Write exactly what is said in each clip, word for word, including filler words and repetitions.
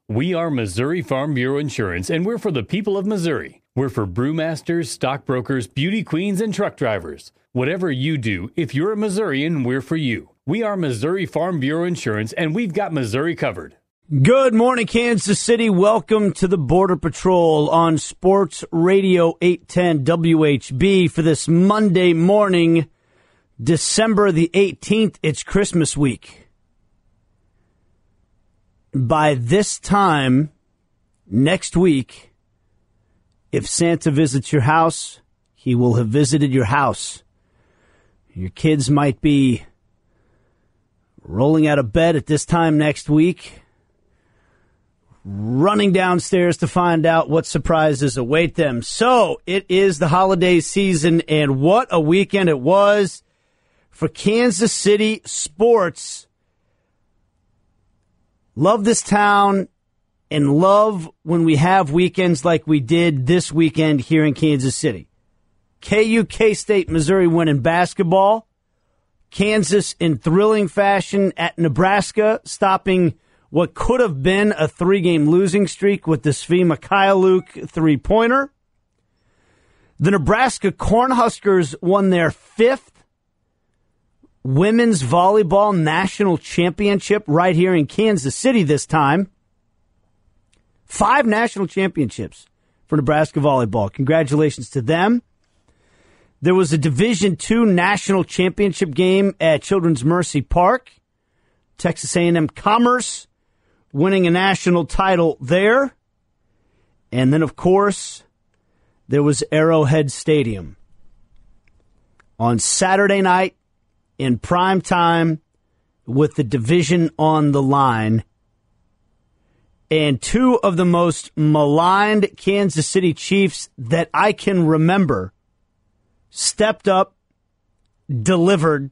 We are Missouri Farm Bureau Insurance, and we're for the people of Missouri. We're for brewmasters, stockbrokers, beauty queens, and truck drivers. Whatever you do, if you're a Missourian, we're for you. We are Missouri Farm Bureau Insurance, and we've got Missouri covered. Good morning, Kansas City. Welcome to the Border Patrol on Sports Radio eight ten W H B for this Monday morning, December the eighteenth. It's Christmas week. By this time next week, if Santa visits your house, he will have visited your house. Your kids might be rolling out of bed at this time next week, running downstairs to find out what surprises await them. So it is the holiday season, and what a weekend it was for Kansas City sports. Love this town and love when we have weekends like we did this weekend here in Kansas City. K U, K-State, Missouri winning basketball. Kansas in thrilling fashion at Nebraska, stopping what could have been a three-game losing streak with the Svi Mikhailuk three-pointer. The Nebraska Cornhuskers won their fifth Women's Volleyball National Championship right here in Kansas City this time. Five national championships for Nebraska Volleyball. Congratulations to them. There was a Division two National Championship game at Children's Mercy Park. Texas A and M Commerce winning a national title there. And then, of course, there was Arrowhead Stadium. On Saturday night, in prime time, with the division on the line, and two of the most maligned Kansas City Chiefs that I can remember stepped up, delivered,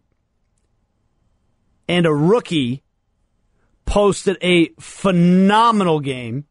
and a rookie posted a phenomenal game,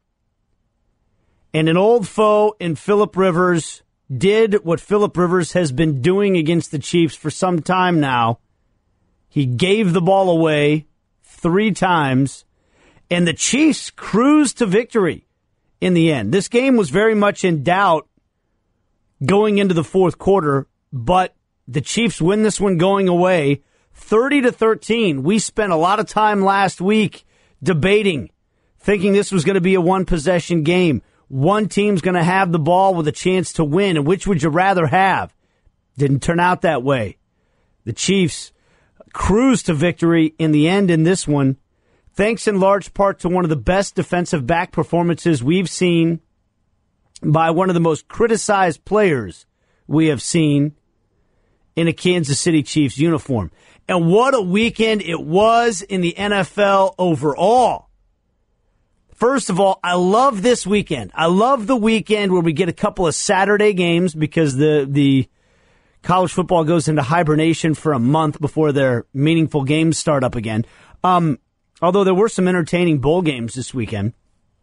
and an old foe in Phillip Rivers did what Phillip Rivers has been doing against the Chiefs for some time now. He gave the ball away three times, and the Chiefs cruised to victory in the end. This game was very much in doubt going into the fourth quarter, but the Chiefs win this one going away thirty to thirteen. We spent a lot of time last week debating, thinking this was going to be a one-possession game. One team's going to have the ball with a chance to win, and which would you rather have? Didn't turn out that way. The Chiefs cruise to victory in the end in this one, thanks in large part to one of the best defensive back performances we've seen by one of the most criticized players we have seen in a Kansas City Chiefs uniform. And what a weekend it was in the N F L overall. First of all, I love this weekend. I love the weekend where we get a couple of Saturday games because the the college football goes into hibernation for a month before their meaningful games start up again. Um, although there were some entertaining bowl games this weekend.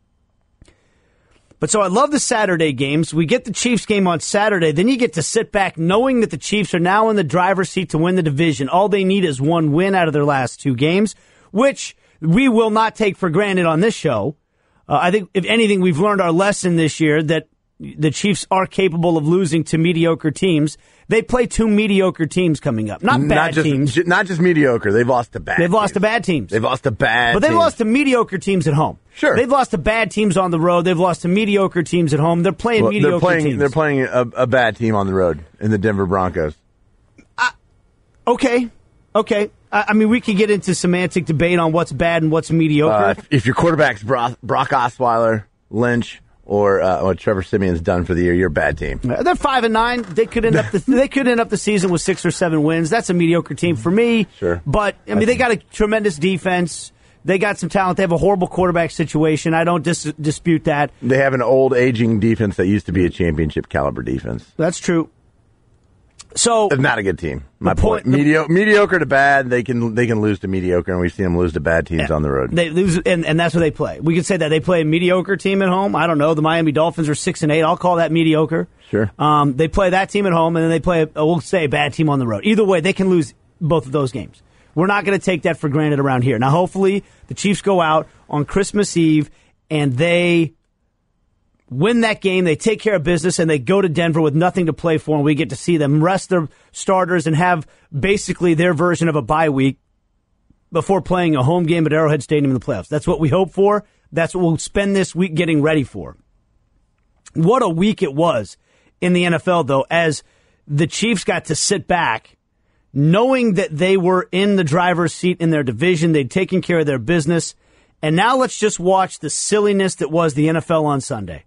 But so I love the Saturday games. We get the Chiefs game on Saturday. Then you get to sit back knowing that the Chiefs are now in the driver's seat to win the division. All they need is one win out of their last two games, which we will not take for granted on this show. Uh, I think, if anything, we've learned our lesson this year that the Chiefs are capable of losing to mediocre teams. They play two mediocre teams coming up. Not bad not just, teams. Not just mediocre. They've lost to bad They've teams. lost to bad teams. They've lost to bad But they've teams. lost to mediocre teams at home. Sure. They've lost to bad teams on the road. They've lost to mediocre teams at home. They're playing well, mediocre they're playing, teams. They're playing a, a bad team on the road in the Denver Broncos. Uh, okay. Okay. I, I mean, we could get into semantic debate on what's bad and what's mediocre. Uh, if, if your quarterback's Brock, Brock Osweiler, Lynch, or uh, what Trevor Simeon's done for the year, you're a bad team. They're five and nine. They could end up the they could end up the season with six or seven wins. That's a mediocre team for me. Sure, but I mean, they got a tremendous defense. They got some talent. They have a horrible quarterback situation. I don't dis- dispute that. They have an old, aging defense that used to be a championship caliber defense. That's true. So it's not a good team. My point, point. Medio- mediocre to bad, they can they can lose to mediocre, and we've seen them lose to bad teams yeah, on the road. They lose, and, and that's what they play. We could say that they play a mediocre team at home. I don't know. The Miami Dolphins are six and eight. I'll call that mediocre. Sure. Um, they play that team at home, and then they play, a, we'll say, a bad team on the road. Either way, they can lose both of those games. We're not going to take that for granted around here. Now, hopefully, the Chiefs go out on Christmas Eve and they win that game. They take care of business, and they go to Denver with nothing to play for, and we get to see them rest their starters and have basically their version of a bye week before playing a home game at Arrowhead Stadium in the playoffs. That's what we hope for. That's what we'll spend this week getting ready for. What a week it was in the N F L, though, as the Chiefs got to sit back knowing that they were in the driver's seat in their division. They'd taken care of their business. And now let's just watch the silliness that was the N F L on Sunday.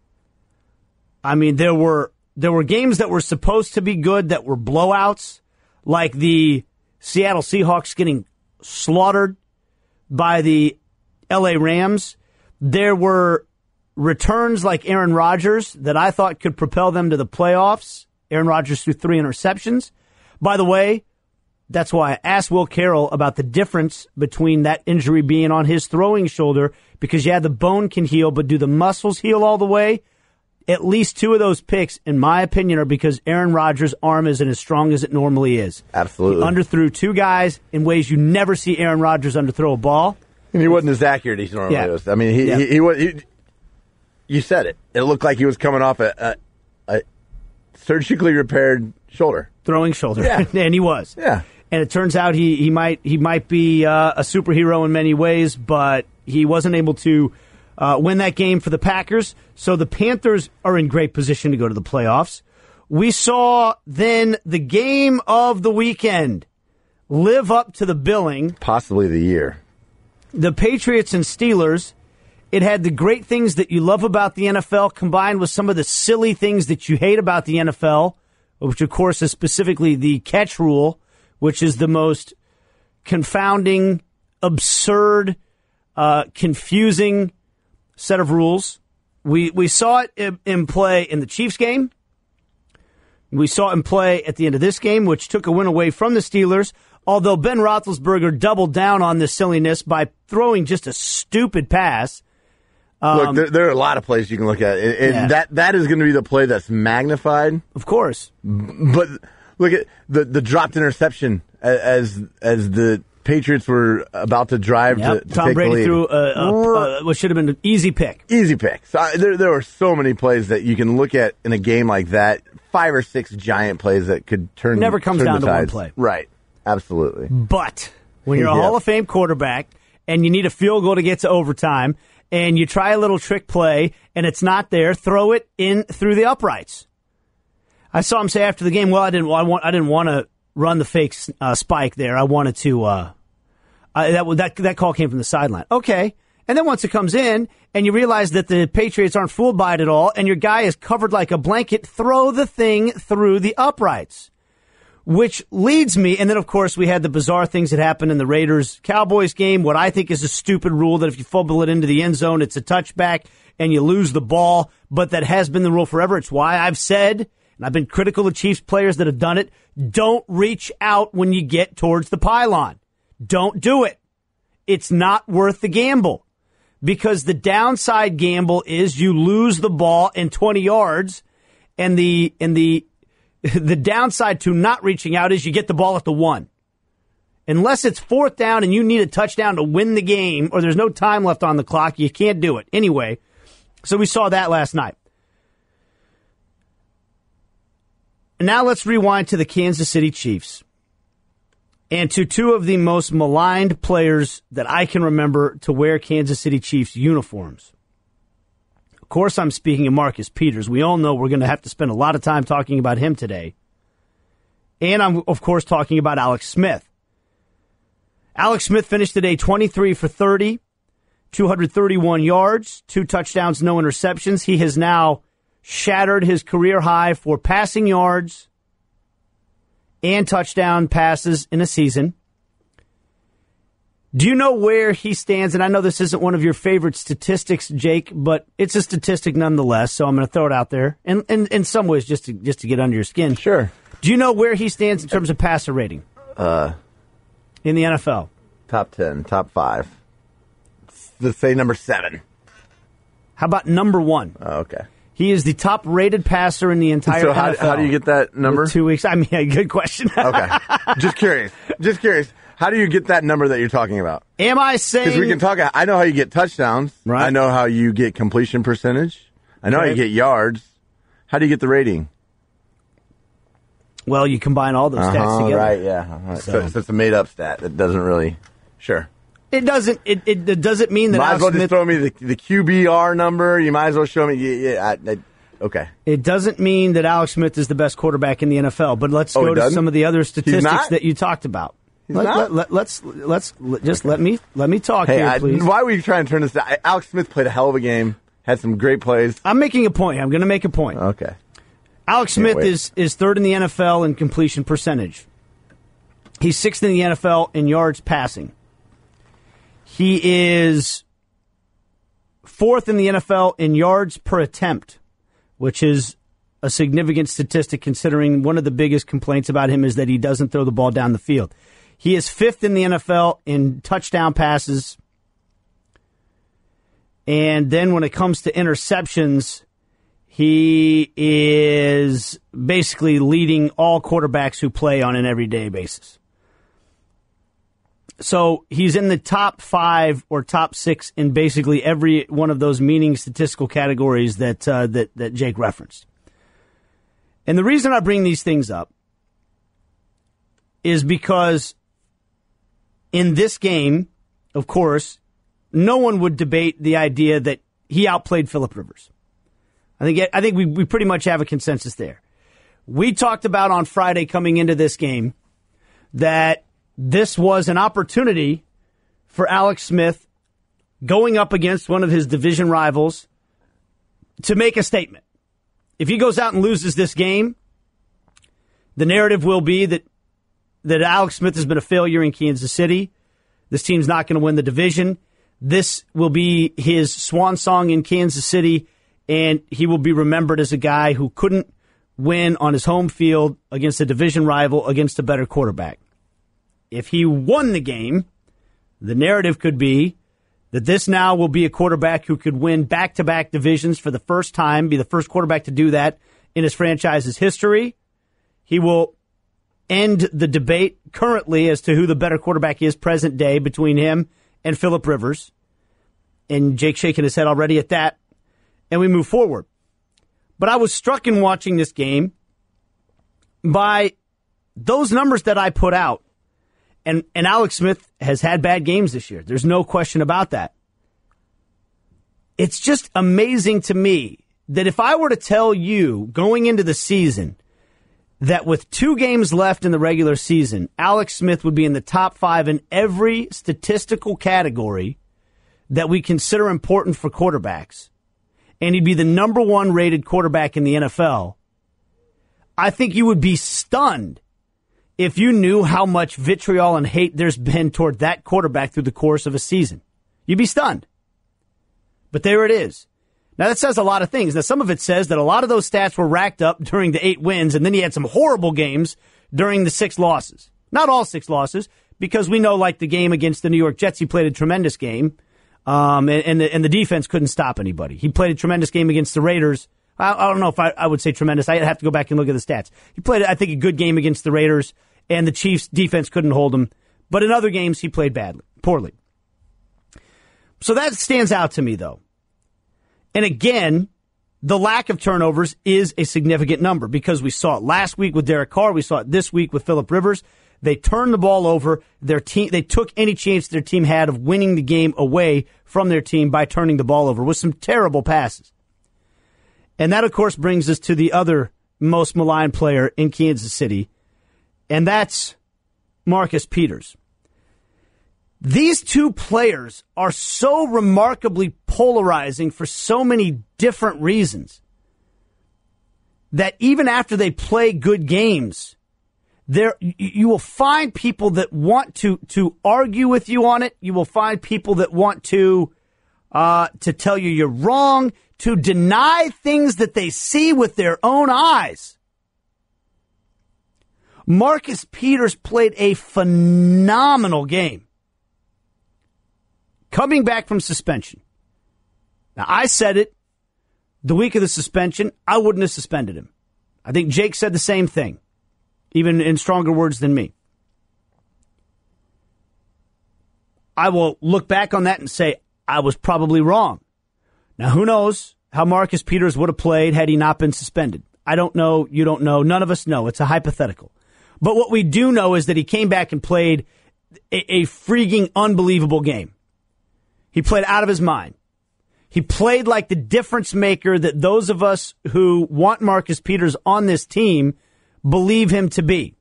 I mean, there were there were games that were supposed to be good that were blowouts, like the Seattle Seahawks getting slaughtered by the L A Rams. There were returns like Aaron Rodgers that I thought could propel them to the playoffs. Aaron Rodgers threw three interceptions. By the way, that's why I asked Will Carroll about the difference between that injury being on his throwing shoulder, because, yeah, the bone can heal, but do the muscles heal all the way? At least two of those picks, in my opinion, are because Aaron Rodgers' arm isn't as strong as it normally is. Absolutely. He underthrew two guys in ways you never see Aaron Rodgers underthrow a ball. And he wasn't as accurate as he normally Yeah. was. I mean, he, Yeah. he, he was. He, you said it. It looked like he was coming off a, a, a surgically repaired shoulder. Throwing shoulder. Yeah. And he was. Yeah. And it turns out he, he might he might be uh, a superhero in many ways, but he wasn't able to uh, win that game for the Packers. So the Panthers are in great position to go to the playoffs. We saw then the game of the weekend live up to the billing. Possibly the year. The Patriots and Steelers. It had the great things that you love about the N F L combined with some of the silly things that you hate about the N F L, which, of course, is specifically the catch rule, which is the most confounding, absurd, uh, confusing set of rules. We we saw it in, in play in the Chiefs game. We saw it in play at the end of this game, which took a win away from the Steelers, although Ben Roethlisberger doubled down on this silliness by throwing just a stupid pass. Um, Look, there, there are a lot of plays you can look at, and, and Yeah. that that is going to be the play that's magnified. Of course. But look at the the dropped interception as as the Patriots were about to drive Yep. to, to Tom take Brady the lead. threw a, a, a, what should have been an easy pick. Easy pick. So I, there, there are so many plays that you can look at in a game like that. Five or six giant plays that could turn. Never comes turn down the to one tides. play. Right. Absolutely. But when you're a Yeah. Hall of Fame quarterback and you need a field goal to get to overtime and you try a little trick play and it's not there, throw it in through the uprights. I saw him say after the game, well, I didn't, I want, I didn't want to run the fake uh, spike there. I wanted to, uh, I, that, that, that call came from the sideline. Okay. And then once it comes in and you realize that the Patriots aren't fooled by it at all and your guy is covered like a blanket, throw the thing through the uprights. Which leads me, and then, of course, we had the bizarre things that happened in the Raiders-Cowboys game, what I think is a stupid rule that if you fumble it into the end zone, it's a touchback and you lose the ball, but that has been the rule forever. It's why I've said, and I've been critical of Chiefs players that have done it, don't reach out when you get towards the pylon. Don't do it. It's not worth the gamble, because the downside gamble is you lose the ball in twenty yards, and the and the The downside to not reaching out is you get the ball at the one. Unless it's fourth down and you need a touchdown to win the game or there's no time left on the clock, you can't do it. Anyway, so we saw that last night. And now let's rewind to the Kansas City Chiefs and to two of the most maligned players that I can remember to wear Kansas City Chiefs uniforms. Of course, I'm speaking of Marcus Peters. We all know we're going to have to spend a lot of time talking about him today. And I'm, of course, talking about Alex Smith. Alex Smith finished today twenty-three for thirty, two hundred thirty-one yards, two touchdowns, no interceptions. He has now shattered his career high for passing yards and touchdown passes in a season. Do you know where he stands? And I know this isn't one of your favorite statistics, Jake, but it's a statistic nonetheless, so I'm going to throw it out there. And in, in, in some ways, just to just to get under your skin. Sure. Do you know where he stands in terms of passer rating? Uh, in the N F L? top ten, top five. Let's say number seven. How about number one? Oh, okay. He is the top-rated passer in the entire So how, N F L. how do you get that number? With two weeks. I mean, good question. Okay. Just curious. Just curious. How do you get that number that you're talking about? Am I saying... Because we can talk... I know how you get touchdowns. Right. I know how you get completion percentage. I know Okay. how you get yards. How do you get the rating? Well, you combine all those uh-huh, stats together. Right, yeah. Uh-huh. So, so, so it's a made-up stat that doesn't really... Sure. It doesn't It, it, it doesn't mean that Might Alex as well Smith... just throw me the, the Q B R number. You might as well show me... Yeah, yeah I, I, okay. It doesn't mean that Alex Smith is the best quarterback in the N F L, but let's Oh, go he to doesn't? some of the other statistics not? that you talked about. He's Let, not? let, let, let's let's let, just let me let me talk Hey, here, I, please. why were you trying to turn this down? Alex Smith played a hell of a game. Had some great plays. I'm making a point. I'm going to make a point. Okay. Alex Can't Smith wait. is is third in the N F L in completion percentage. He's sixth in the N F L in yards passing. He is fourth in the N F L in yards per attempt, which is a significant statistic considering one of the biggest complaints about him is that he doesn't throw the ball down the field. He is fifth in the N F L in touchdown passes. And then when it comes to interceptions, he is basically leading all quarterbacks who play on an everyday basis. So he's in the top five or top six in basically every one of those meaning statistical categories that uh, that that Jake referenced. And the reason I bring these things up is because in this game, of course, no one would debate the idea that he outplayed Phillip Rivers. I think I think we, we pretty much have a consensus there. We talked about on Friday coming into this game that this was an opportunity for Alex Smith going up against one of his division rivals to make a statement. If he goes out and loses this game, the narrative will be that that Alex Smith has been a failure in Kansas City. This team's not going to win the division. This will be his swan song in Kansas City, and he will be remembered as a guy who couldn't win on his home field against a division rival, against a better quarterback. If he won the game, the narrative could be that this now will be a quarterback who could win back-to-back divisions for the first time, be the first quarterback to do that in his franchise's history. He will end the debate currently as to who the better quarterback is present day between him and Phillip Rivers. And Jake shaking his head already at that. And we move forward. But I was struck in watching this game by those numbers that I put out. And, and Alex Smith has had bad games this year. There's no question about that. It's just amazing to me that if I were to tell you going into the season that with two games left in the regular season, Alex Smith would be in the top five in every statistical category that we consider important for quarterbacks, and he'd be the number one rated quarterback in the N F L, I think you would be stunned if you knew how much vitriol and hate there's been toward that quarterback through the course of a season. You'd be stunned. But there it is. Now, that says a lot of things. Now, some of it says that a lot of those stats were racked up during the eight wins, and then he had some horrible games during the six losses. Not all six losses, because we know, like the game against the New York Jets, he played a tremendous game, um, and, and, the, and the defense couldn't stop anybody. He played a tremendous game against the Raiders. I, I don't know if I, I would say tremendous. I'd have to go back and look at the stats. He played, I think, a good game against the Raiders, and the Chiefs' defense couldn't hold him. But in other games, he played badly, poorly. So that stands out to me, though. And again, the lack of turnovers is a significant number because we saw it last week with Derek Carr. We saw it this week with Phillip Rivers. They turned the ball over. Their team, they took any chance their team had of winning the game away from their team by turning the ball over with some terrible passes. And that, of course, brings us to the other most maligned player in Kansas City, and that's Marcus Peters. These two players are so remarkably polarizing for so many different reasons that even after they play good games, there you will find people that want to to argue with you on it. You will find people that want to uh, to tell you you're wrong, to deny things that they see with their own eyes. Marcus Peters played a phenomenal game coming back from suspension. Now, I said it the week of the suspension, I wouldn't have suspended him. I think Jake said the same thing, even in stronger words than me. I will look back on that and say, I was probably wrong. Now, who knows how Marcus Peters would have played had he not been suspended? I don't know. You don't know. None of us know. It's a hypothetical. But what we do know is that he came back and played a, a freaking unbelievable game. He played out of his mind. He played like the difference maker that those of us who want Marcus Peters on this team believe him to be.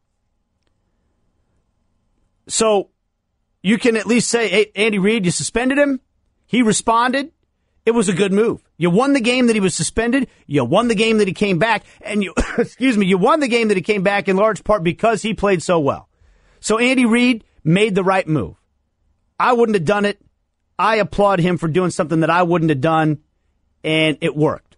So you can at least say, hey, Andy Reid, you suspended him. He responded. It was a good move. You won the game that he was suspended. You won the game that he came back. And you, excuse me, you won the game that he came back in large part because he played so well. So Andy Reid made the right move. I wouldn't have done it. I applaud him for doing something that I wouldn't have done, and it worked.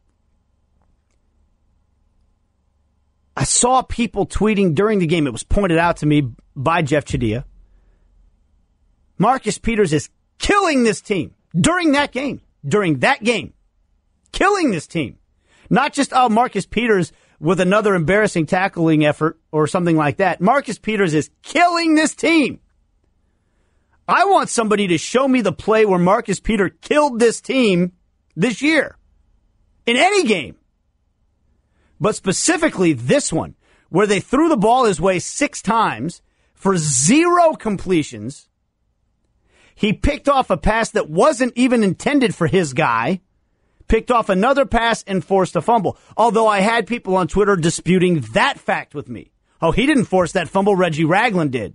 I saw people tweeting during the game. It was pointed out to me by Jeff Chadiha. Marcus Peters is killing this team during that game. During that game. Killing this team. Not just, oh, Marcus Peters with another embarrassing tackling effort or something like that. Marcus Peters is killing this team. I want somebody to show me the play where Marcus Peters killed this team this year. In any game. But specifically this one, where they threw the ball his way six times for zero completions. He picked off a pass that wasn't even intended for his guy, picked off another pass and forced a fumble. Although I had people on Twitter disputing that fact with me. Oh, he didn't force that fumble, Reggie Ragland did.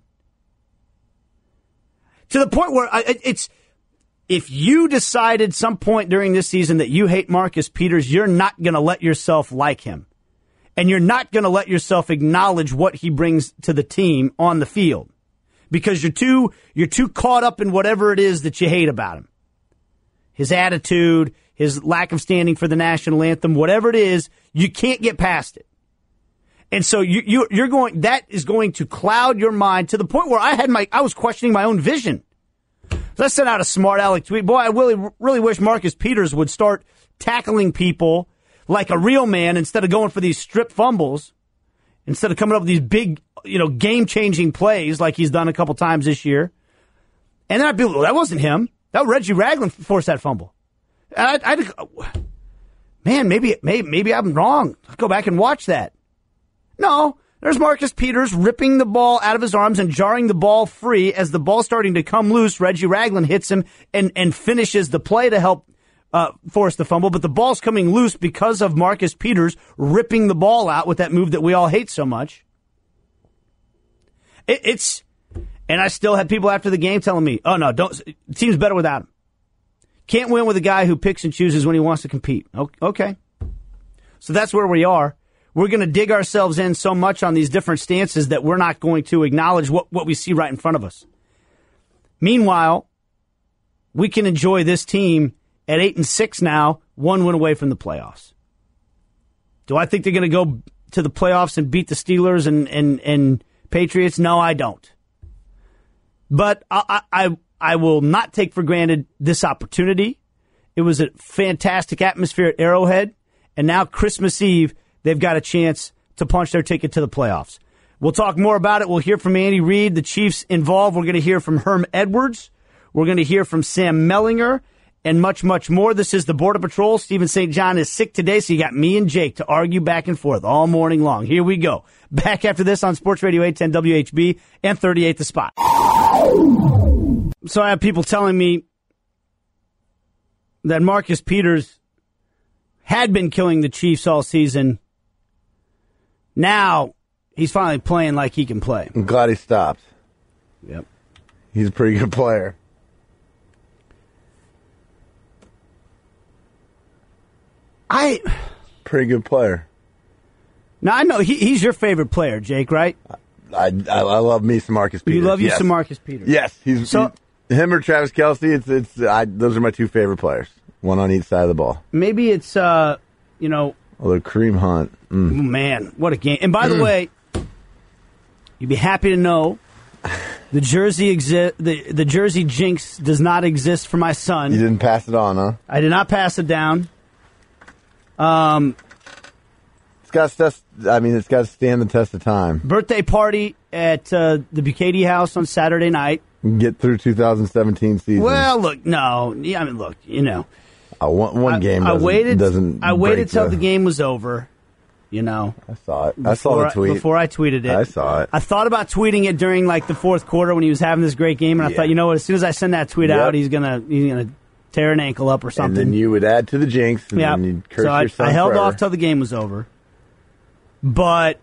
To the point where I, it's, if you decided some point during this season that you hate Marcus Peters, you're not going to let yourself like him. And you're not going to let yourself acknowledge what he brings to the team on the field. Because you're too, you're too caught up in whatever it is that you hate about him. His attitude, his lack of standing for the national anthem, whatever it is, you can't get past it. And so you, you, you're going, that is going to cloud your mind to the point where I had my, I was questioning my own vision. So I sent out a smart aleck tweet. Boy, I really, really wish Marcus Peters would start tackling people like a real man instead of going for these strip fumbles, instead of coming up with these big, you know, game-changing plays like he's done a couple times this year. And then I'd be, well, that wasn't him. That was Reggie Ragland forced that fumble. And I'd, I'd, man, maybe, maybe, maybe I'm wrong. Let's go back and watch that. No, there's Marcus Peters ripping the ball out of his arms and jarring the ball free. As the ball's starting to come loose, Reggie Ragland hits him and, and finishes the play to help uh, force the fumble. But the ball's coming loose because of Marcus Peters ripping the ball out with that move that we all hate so much. It, it's, and I still had people after the game telling me, oh, no, don't. The team's better without him. Can't win with a guy who picks and chooses when he wants to compete. Okay. So that's where we are. We're going to dig ourselves in so much on these different stances that we're not going to acknowledge what, what we see right in front of us. Meanwhile, we can enjoy this team at eight and six now, one win away from the playoffs. Do I think they're going to go to the playoffs and beat the Steelers and, and, and Patriots? No, I don't. But I, I, I will not take for granted this opportunity. It was a fantastic atmosphere at Arrowhead, and now Christmas Eve, they've got a chance to punch their ticket to the playoffs. We'll talk more about it. We'll hear from Andy Reid, the Chiefs involved. We're going to hear from Herm Edwards. We're going to hear from Sam Mellinger and much, much more. This is the Border Patrol. Stephen Saint John is sick today, so you got me and Jake to argue back and forth all morning long. Here we go. Back after this on Sports Radio eight ten W H B and thirty-eight The Spot. So I have people telling me that Marcus Peters had been killing the Chiefs all season. Now, he's finally playing like he can play. I'm glad he stopped. Yep. He's a pretty good player. I... Pretty good player. Now, I know he, he's your favorite player, Jake, right? I, I, I love me some Marcus Peters. You love you yes. some Marcus Peters. Yes. He's, so, he, him or Travis Kelce, it's, it's, I, those are my two favorite players. One on each side of the ball. Maybe it's, uh, you know... Oh, the Kareem Hunt. Mm. Man, what a game. And by the mm. way, you'd be happy to know the jersey exi- the, the jersey jinx does not exist for my son. You didn't pass it on, huh? I did not pass it down. Um, It's got to, I mean, it's got to stand the test of time. Birthday party at uh, the Bucati house on Saturday night. Get through two thousand seventeen season. Well, look, no. Yeah, I mean, look, you know. Uh, one, one I, game I doesn't, waited, doesn't I waited till the, the game was over, you know. I saw it. I saw the tweet. I, before I tweeted it. I saw it. I thought about tweeting it during, like, the fourth quarter when he was having this great game, and yeah. I thought, you know what, as soon as I send that tweet yep. out, he's going to he's gonna tear an ankle up or something. And then you would add to the jinx, and yeah. then you'd curse so I, your son I held forever. off till the game was over. But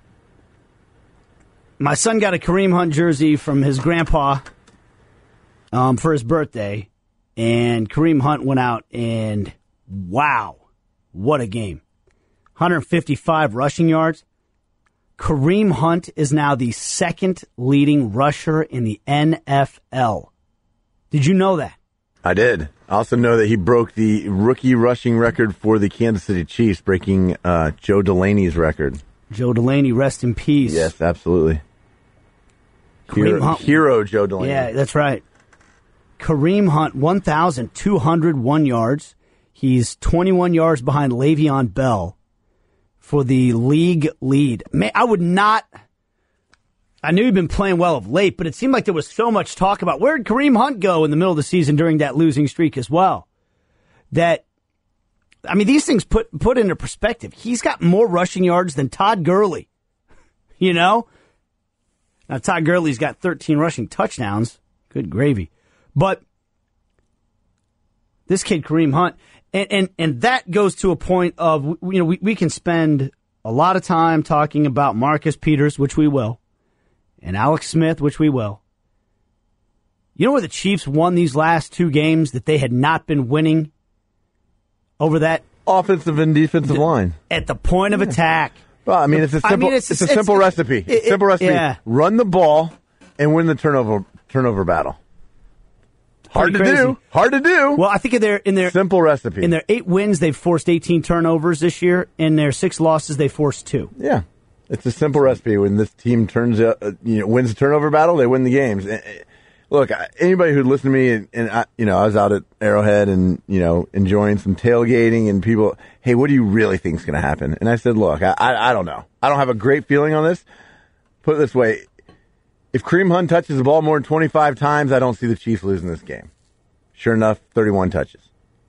my son got a Kareem Hunt jersey from his grandpa um, for his birthday, and Kareem Hunt went out, and wow, what a game. one hundred fifty-five rushing yards. Kareem Hunt is now the second leading rusher in the N F L. Did you know that? I did. I also know that he broke the rookie rushing record for the Kansas City Chiefs, breaking uh, Joe Delaney's record. Joe Delaney, rest in peace. Yes, absolutely. Kareem Hero, Hunt. hero Joe Delaney. Yeah, that's right. Kareem Hunt, one thousand two hundred one yards. He's twenty-one yards behind Le'Veon Bell for the league lead. Man, I would not... I knew he'd been playing well of late, but it seemed like there was so much talk about where did Kareem Hunt go in the middle of the season during that losing streak as well. That, I mean, these things put put into perspective. He's got more rushing yards than Todd Gurley. You know? Now, Todd Gurley's got thirteen rushing touchdowns. Good gravy. But this kid, Kareem Hunt, and, and, and that goes to a point of, you know, we, we can spend a lot of time talking about Marcus Peters, which we will, and Alex Smith, which we will. You know where the Chiefs won these last two games that they had not been winning over that? Offensive and defensive d- line. At the point of attack. Well, I mean, it's a simple, I mean, it's, it's, it's a simple it's, recipe. It, it, simple recipe. Yeah. Run the ball and win the turnover turnover battle. Hard to crazy. do. Hard to do. Well, I think in their in their simple recipe. In their eight wins, they've forced eighteen turnovers this year. In their six losses, they forced two. Yeah, it's a simple recipe. When this team turns, uh, you know, wins the turnover battle, they win the games. Look, anybody who listened to me, and, and I, you know, I was out at Arrowhead and you know enjoying some tailgating, and people, hey, what do you really think is going to happen? And I said, look, I, I I don't know. I don't have a great feeling on this. Put it this way. If Kareem Hunt touches the ball more than twenty-five times, I don't see the Chiefs losing this game. Sure enough, thirty-one touches.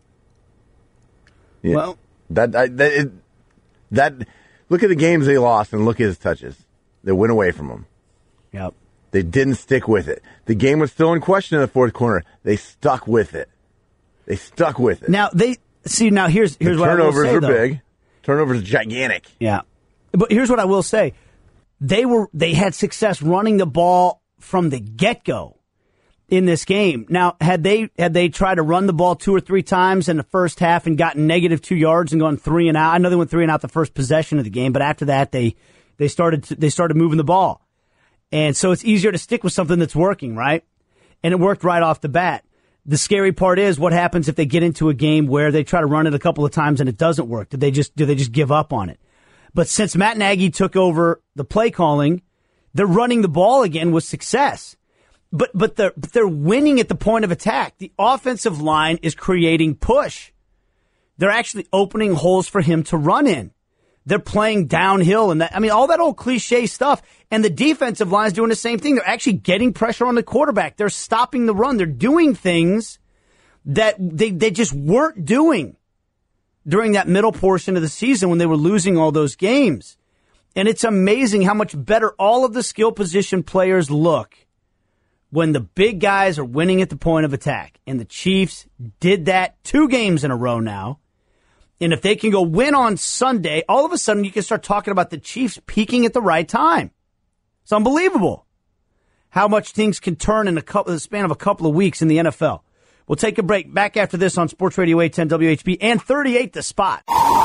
Yeah. Well, that I, that, it, that look at the games they lost and look at his touches. They went away from them. Yep. They didn't stick with it. The game was still in question in the fourth quarter. They stuck with it. They stuck with it. Now they see. Now here's here's the what I will turnovers say, are though. big. Turnovers are gigantic. Yeah, but here's what I will say. They were they had success running the ball from the get-go in this game. Now, had they had they tried to run the ball two or three times in the first half and gotten negative two yards and gone three and out, I know they went three and out the first possession of the game, but after that they they started to, they started moving the ball, and so it's easier to stick with something that's working, right? And it worked right off the bat. The scary part is what happens if they get into a game where they try to run it a couple of times and it doesn't work. Do they just do they just give up on it? But since Matt Nagy took over the play calling, they're running the ball again with success. But but they're, but they're winning at the point of attack. The offensive line is creating push. They're actually opening holes for him to run in. They're playing downhill. And that, I mean, all that old cliche stuff. And the defensive line is doing the same thing. They're actually getting pressure on the quarterback. They're stopping the run. They're doing things that they, they just weren't doing during that middle portion of the season when they were losing all those games. And it's amazing how much better all of the skill position players look when the big guys are winning at the point of attack. And the Chiefs did that two games in a row now. And if they can go win on Sunday, all of a sudden you can start talking about the Chiefs peaking at the right time. It's unbelievable how much things can turn in a couple, the span of a couple of weeks in the N F L. We'll take a break. Back after this on Sports Radio eight ten W H B and thirty-eight The Spot.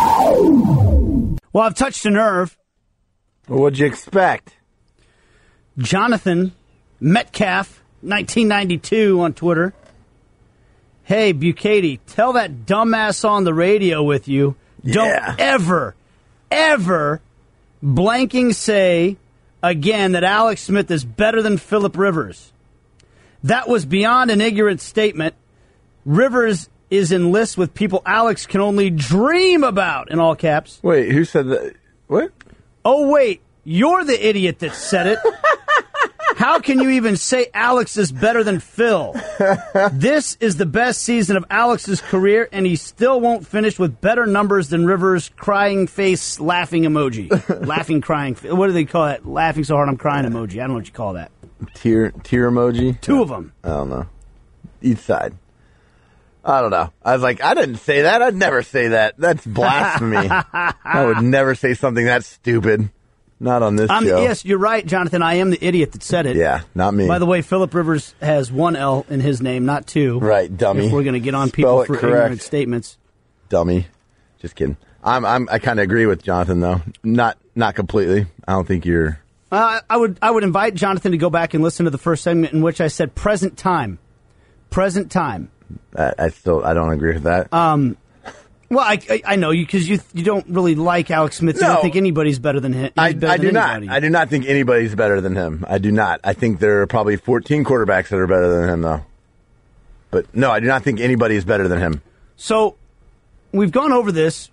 Well, I've touched a nerve. What'd you expect? Jonathan Metcalf, nineteen ninety-two on Twitter. Hey, Bucati, tell that dumbass on the radio with you. Don't Yeah. ever, ever blanking say again that Alex Smith is better than Phillip Rivers. That was beyond an ignorant statement. Rivers is in lists with people Alex can only dream about, in all caps. Wait, who said that? What? Oh, wait, you're the idiot that said it. How can you even say Alex is better than Phil? This is the best season of Alex's career, and he still won't finish with better numbers than Rivers. Crying face, laughing emoji. Laughing, crying. What do they call it? Laughing so hard I'm crying emoji. I don't know what you call that. Tear, tear emoji? Two of them. I don't know. Each side. I don't know. I was like, I didn't say that. I'd never say that. That's blasphemy. I would never say something that stupid. Not on this um, show. Yes, you're right, Jonathan. I am the idiot that said it. Yeah, not me. By the way, Philip Rivers has one L in his name, not two. Right, dummy. If we're going to get on Spell people it for correct. ignorant statements. Dummy. Just kidding. I'm, I'm, I kind of agree with Jonathan, though. Not not completely. I don't think you're... Uh, I would I would invite Jonathan to go back and listen to the first segment in which I said present time. Present time. I, I still, I don't agree with that. Um... Well, I, I, I know you because you you don't really like Alex Smith. You No. don't think anybody's better than him. I, better I than do not. anybody. I do not think anybody's better than him. I do not. I think there are probably fourteen quarterbacks that are better than him, though. But no, I do not think anybody is better than him. So we've gone over this.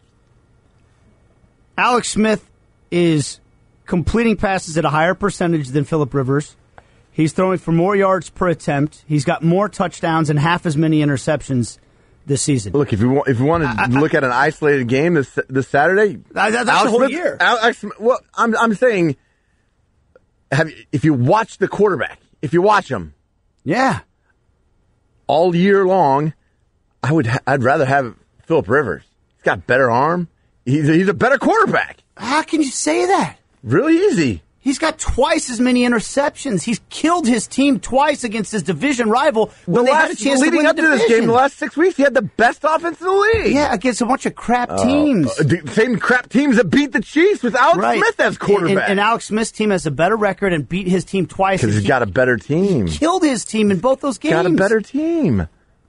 Alex Smith is completing passes at a higher percentage than Philip Rivers. He's throwing for more yards per attempt. He's got more touchdowns and half as many interceptions this season. Look, if you want, if you want to I, look I, at an isolated game this this Saturday, I, that's Alex the whole Smith, year. Alex, well, I'm I'm saying, have if you watch the quarterback, if you watch him, yeah, all year long, I would ha- I'd rather have Philip Rivers. He's got better arm. He's a, he's a better quarterback. How can you say that? Really easy. He's got twice as many interceptions. He's killed his team twice against his division rival when the they last, had a chance to leading win up the to this division. game, the last six weeks, he had the best offense in the league. Yeah, against a bunch of crap Uh, teams. the same crap teams that beat the Chiefs with Alex Right. Smith as quarterback. And, and Alex Smith's team has a better record and beat his team twice. Because he's he got a better team. Killed his team in both those games. Got a better team.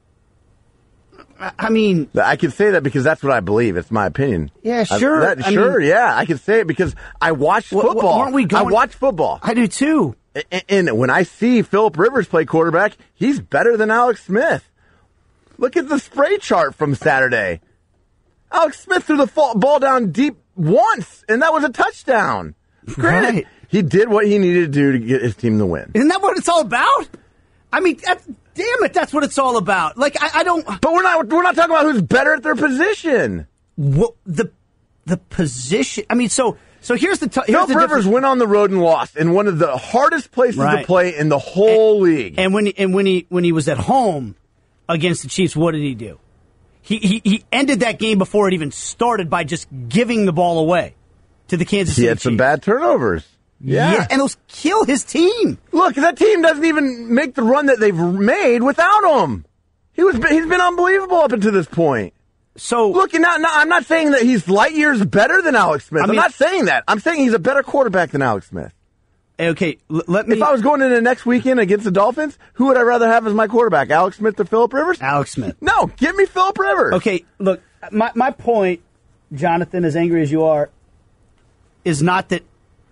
I mean, I can say that because that's what I believe. It's my opinion. Yeah, I- sure. that- I sure, mean- yeah. I can say it because I watch Wh- wh- football. weren't we going- I watch football. I do too. A- And when I see Philip Rivers play quarterback, he's better than Alex Smith. Look at the spray chart from Saturday. Alex Smith threw the fall- ball down deep once, and that was a touchdown. Granted, Right. he did what he needed to do to get his team to win. Isn't that what it's all about? I mean, that, damn it, that's what it's all about. Like, I, I don't. But we're not we're not talking about who's better at their position. What, the the position. I mean, so so here's the t- here's Philip the Rivers difference. went on the road and lost in one of the hardest places Right. to play in the whole league. And when and when he when he was at home against the Chiefs, what did he do? He he, he ended that game before it even started by just giving the ball away to the Kansas he City had some Chiefs. bad turnovers. Yeah. and those kill his team. Look, that team doesn't even make the run that they've made without him. He was he's been unbelievable up until this point. So Look, and not, not, I'm not saying that he's light years better than Alex Smith. I mean- I'm not saying that. I'm saying he's a better quarterback than Alex Smith. okay, l- let me. If I was going into next weekend against the Dolphins, who would I rather have as my quarterback, Alex Smith or Philip Rivers? Alex Smith. No, give me Philip Rivers. Okay, look, my my point, Jonathan, as angry as you are, is not that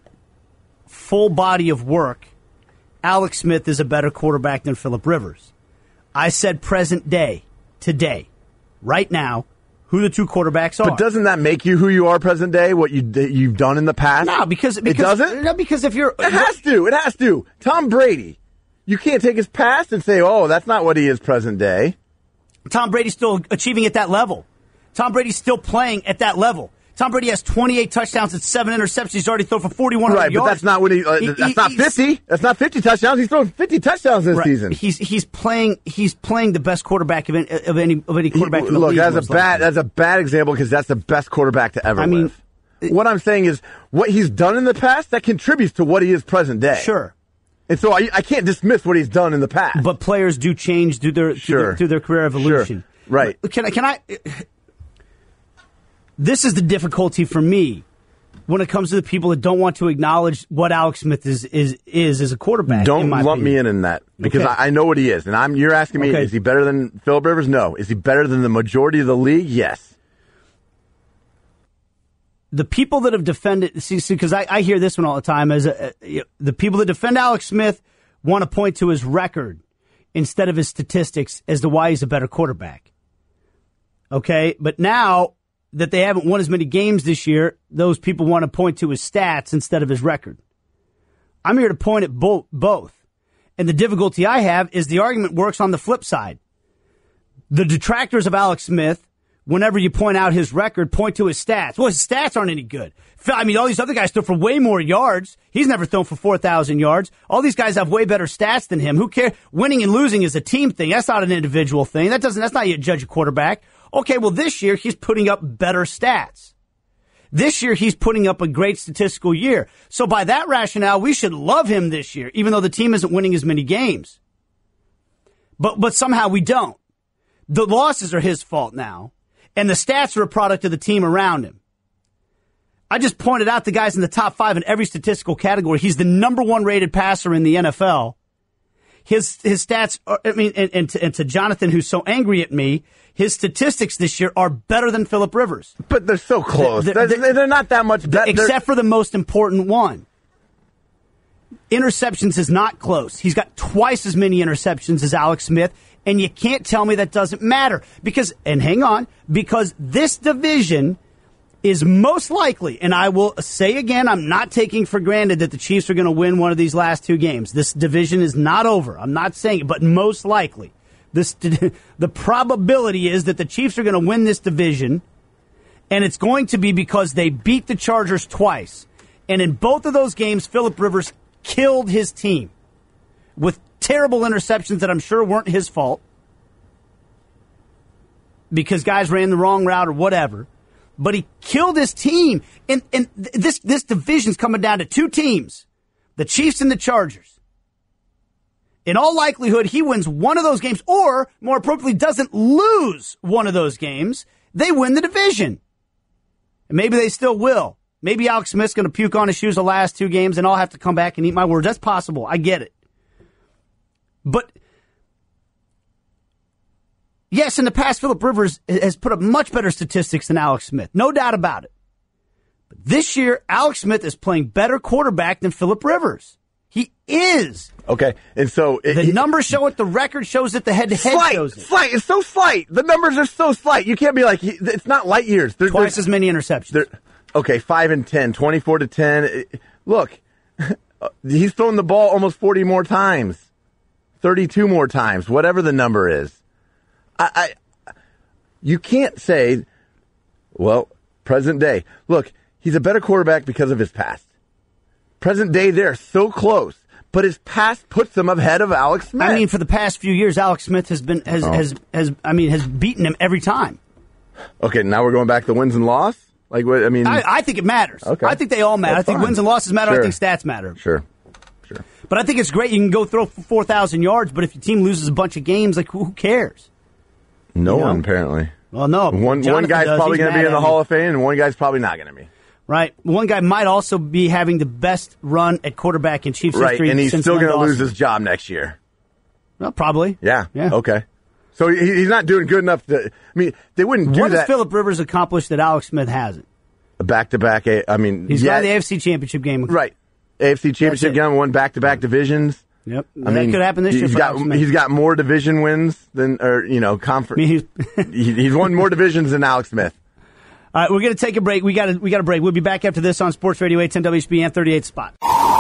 full body of work, Alex Smith is a better quarterback than Philip Rivers. I said present day, today, right now, who the two quarterbacks are. But doesn't that make you who you are present day, what you, that you've done in the past? No, because, because it doesn't? No, because if you're It has to. It has to. Tom Brady. You can't take his past and say, oh, that's not what he is present day. Tom Brady's still achieving at that level. Tom Brady's still playing at that level. Tom Brady has twenty-eight touchdowns and seven interceptions. He's already thrown for forty-one hundred Right, yards. but that's not what he. Uh, He- that's he- not he's- fifty. That's not fifty touchdowns. He's thrown fifty touchdowns this Right. season. He's he's playing he's playing the best quarterback of any of any, of any quarterback He- in the look, league. that's a most bad. likely. That's a bad example because that's the best quarterback to ever I mean, live. What I'm saying is, what he's done in the past that contributes to what he is present day. Sure, And so I, I can't dismiss what he's done in the past. but players do change through their through, Sure. their, through their career evolution. Sure. Right. Can I? Can I? This is the difficulty for me when it comes to the people that don't want to acknowledge what Alex Smith is is is as a quarterback. Don't in my lump me opinion. in in that because Okay. I, I know what he is, and I'm. You're asking me, Okay. is he better than Philip Rivers? No. Is he better than the majority of the league? Yes. The people that have defended, see, because I, I hear this one all the time, as a, a, the people that defend Alex Smith want to point to his record instead of his statistics as to why he's a better quarterback. Okay, but now that they haven't won as many games this year, those people want to point to his stats instead of his record. I'm here to point at bo- both. And the difficulty I have is the argument works on the flip side. The detractors of Alex Smith, whenever you point out his record, point to his stats. Well, his stats aren't any good. I mean, all these other guys throw for way more yards. He's never thrown for four thousand yards. All these guys have way better stats than him. Who cares? Winning and losing is a team thing. That's not an individual thing. That doesn't, that's not you judge a quarterback. Okay, well, this year he's putting up better stats. This year he's putting up a great statistical year. So by that rationale, we should love him this year, even though the team isn't winning as many games. But, but somehow we don't. The losses are his fault now, and the stats are a product of the team around him. I just pointed out the guys in the top five in every statistical category. He's the number one rated passer in the N F L. His his stats are, I mean, and, and, to, and to Jonathan, who's so angry at me, his statistics this year are better than Phillip Rivers. But they're so close. They're, they're, they're, they're not that much better. Except for the most important one. Interceptions is not close. He's got twice as many interceptions as Alex Smith, and you can't tell me that doesn't matter. Because, and hang on, because this division is most likely, and I will say again, I'm not taking for granted that the Chiefs are going to win one of these last two games. This division is not over. I'm not saying it, but most likely. This, the probability is that the Chiefs are going to win this division, and it's going to be because they beat the Chargers twice. And in both of those games, Phillip Rivers killed his team with terrible interceptions that I'm sure weren't his fault because guys ran the wrong route or whatever. But he killed his team. And, and this, this division's coming down to two teams, the Chiefs and the Chargers. In all likelihood, he wins one of those games, or more appropriately, doesn't lose one of those games. They win the division. And maybe they still will. Maybe Alex Smith's going to puke on his shoes the last two games, and I'll have to come back and eat my words. That's possible. I get it. But yes, in the past, Phillip Rivers has put up much better statistics than Alex Smith. No doubt about it. But this year, Alex Smith is playing better quarterback than Phillip Rivers. He is. Okay, and so... It, the it, numbers show it, the record shows it, the head-to-head slight, shows it. Slight, it's so slight. The numbers are so slight. You can't be like, it's not light years. They're, Twice as many interceptions. Okay, five and ten, twenty-four to ten. Look, he's thrown the ball almost forty more times. thirty-two more times, whatever the number is. I, I, you can't say, well, present day. Look, he's a better quarterback because of his past. Present day, they're so close, but his past puts him ahead of Alex Smith. I mean, for the past few years, Alex Smith has been has oh. has, has I mean has beaten him every time. Okay, now we're going back to wins and loss. Like what? I mean, I, I think it matters. Okay. I think they all matter. That's I think fine. wins and losses matter. Sure. I think stats matter. Sure. Sure. But I think it's great. You can go throw for four thousand yards, but if your team loses a bunch of games, like who cares? No you one, know? apparently. Well, no. One Jonathan one guy's does. probably going to be in the me. Hall of Fame, and one guy's probably not going to be. Right. One guy might also be having the best run at quarterback in Chiefs right, history. Right, and he's since still going to Dawson. lose his job next year. Well, probably. Yeah. Yeah. Okay. So he, he's not doing good enough to. I mean, they wouldn't do what that. What has Phillip Rivers accomplished that Alex Smith hasn't? A back-to-back. I mean, he's yeah, got the A F C Championship game. Right. A F C Championship game, won back-to-back divisions. Yep. I that mean, could happen this he's year. For got Alex Smith. he's got more division wins than, or you know, conference. I mean, he's, he, he's won more divisions than Alex Smith. All right, we're going to take a break. We got to we got a break. We'll be back after this on Sports Radio eight ten W H B and thirty-eight Spot.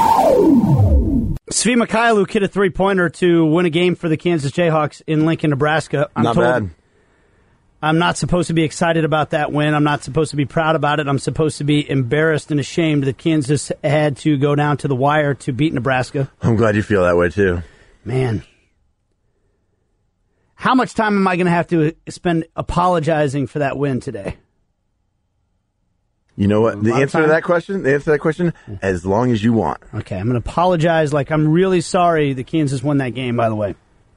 Svi Mikhailuk hit a three-pointer to win a game for the Kansas Jayhawks in Lincoln, Nebraska. I'm not told bad. I'm not supposed to be excited about that win. I'm not supposed to be proud about it. I'm supposed to be embarrassed and ashamed that Kansas had to go down to the wire to beat Nebraska. I'm glad you feel that way, too. Man. How much time am I going to have to spend apologizing for that win today? You know what? The answer to that question, the answer to that question, as long as you want. Okay, I'm going to apologize like I'm really sorry that Kansas won that game, by the way.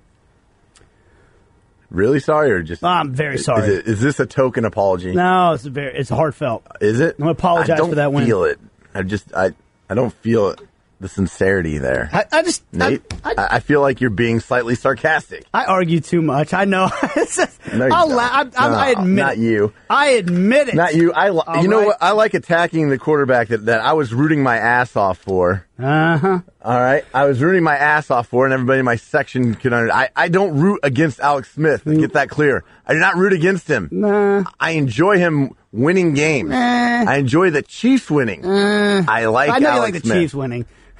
Really sorry or just... Oh, I'm very sorry. Is, it, is this a token apology? No, it's very, it's heartfelt. Is it? I'm going to apologize I don't for that win. feel it. I just, I, I don't feel it. The sincerity there. I, I just... Nate, I, I, I feel like you're being slightly sarcastic. I argue too much. I know. just, no, you I'll don't. la- I, I, no, I admit not it. you. I admit it. Not you. I li- All you know right. what? I like attacking the quarterback that, that I was rooting my ass off for. Uh-huh. All right? I was rooting my ass off for, and everybody in my section could under- I, I don't root against Alex Smith. Mm. Get that clear. I do not root against him. Nah. I enjoy him winning games. Nah. I enjoy the Chiefs winning. Uh, I like I know Alex you like the Smith. Chiefs winning.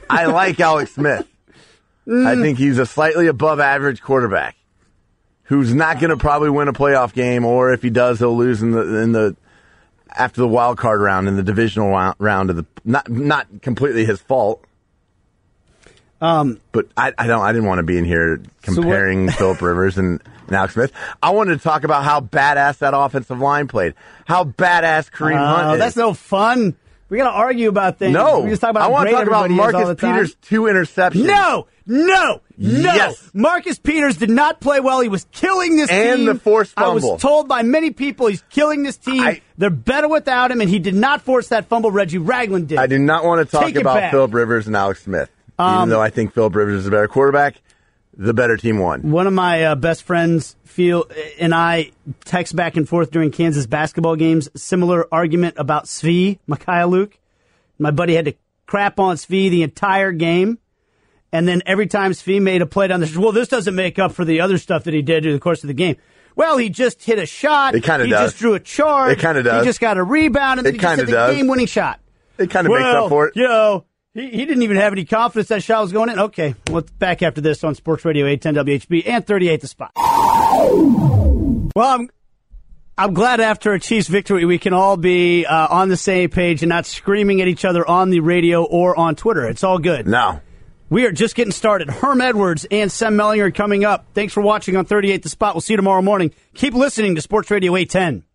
I like Alex Smith. Mm. I think he's a slightly above average quarterback who's not going to probably win a playoff game, or if he does, he'll lose in the in the after the wild card round in the divisional round of the not not completely his fault. Um, but I, I don't I didn't want to be in here comparing so Phillip Rivers and, and Alex Smith. I wanted to talk about how badass that offensive line played. How badass Kareem uh, Hunt is. That's no fun. We got to argue about things. No, we just talk about I want to talk about Marcus Peters' two interceptions. No, no, no. Yes. Marcus Peters did not play well. He was killing this and team. And the forced fumble. I was told by many people he's killing this team. I, They're better without him, and he did not force that fumble. Reggie Ragland did. I do not want to talk Take about Phillip Rivers and Alex Smith. Um, Even though I think Phillip Rivers is a better quarterback, the better team won. One of my uh, best friends feel and I text back and forth during Kansas basketball games. Similar argument about Svi Mikhailuk. My buddy had to crap on Svi the entire game. And then every time Svi made a play down the stretch, well, this doesn't make up for the other stuff that he did during the course of the game. Well, he just hit a shot. It kind of he does. He just drew a charge. It kind of does. He just got a rebound, and then it he just hit the does. game-winning shot. It kind of well, makes up for it. You know, he, he didn't even have any confidence that shot was going in. Okay, well, back after this on Sports Radio eight ten W H B and thirty-eight The Spot. Well, I'm I'm glad after a Chiefs victory we can all be uh, on the same page and not screaming at each other on the radio or on Twitter. It's all good. No. We are just getting started. Herm Edwards and Sam Mellinger coming up. Thanks for watching on thirty-eight The Spot. We'll see you tomorrow morning. Keep listening to Sports Radio eight ten.